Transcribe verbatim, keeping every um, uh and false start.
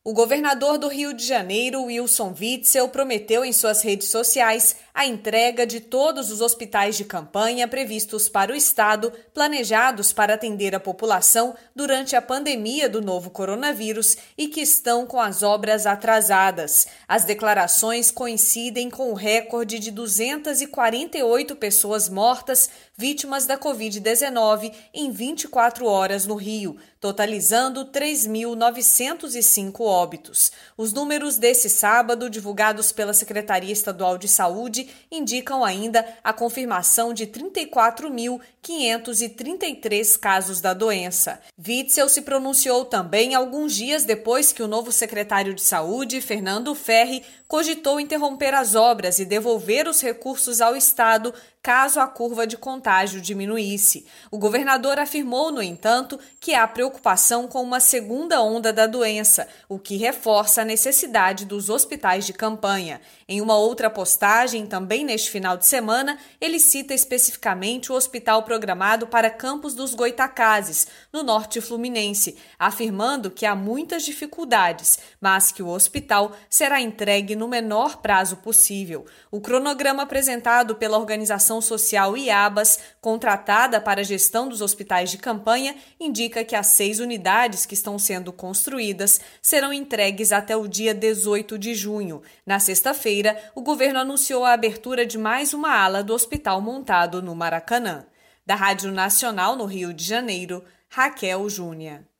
O governador do Rio de Janeiro, Wilson Witzel, prometeu em suas redes sociais a entrega de todos os hospitais de campanha previstos para o estado, planejados para atender a população durante a pandemia do novo coronavírus e que estão com as obras atrasadas. As declarações coincidem com o recorde de duzentas e quarenta e oito pessoas mortas vítimas da covid dezenove em vinte e quatro horas no Rio, totalizando três mil novecentos e cinco óbitos. Os números desse sábado, divulgados pela Secretaria Estadual de Saúde, indicam ainda a confirmação de trinta e quatro mil quinhentos e trinta e três casos da doença. Witzel se pronunciou também alguns dias depois que o novo secretário de Saúde, Fernando Ferri, cogitou interromper as obras e devolver os recursos ao Estado caso a curva de contágio diminuísse. O governador afirmou, no entanto, que há preocupação com uma segunda onda da doença, o que reforça a necessidade dos hospitais de campanha. Em uma outra postagem, também neste final de semana, ele cita especificamente o hospital programado para Campos dos Goytacazes, no norte fluminense, afirmando que há muitas dificuldades, mas que o hospital será entregue no menor prazo possível. O cronograma apresentado pela organização social IABAS, contratada para a gestão dos hospitais de campanha, indica que as seis unidades que estão sendo construídas serão entregues até o dia dezoito de junho. Na sexta-feira, o governo anunciou a abertura de mais uma ala do hospital montado no Maracanã. Da Rádio Nacional no Rio de Janeiro, Raquel Júnior.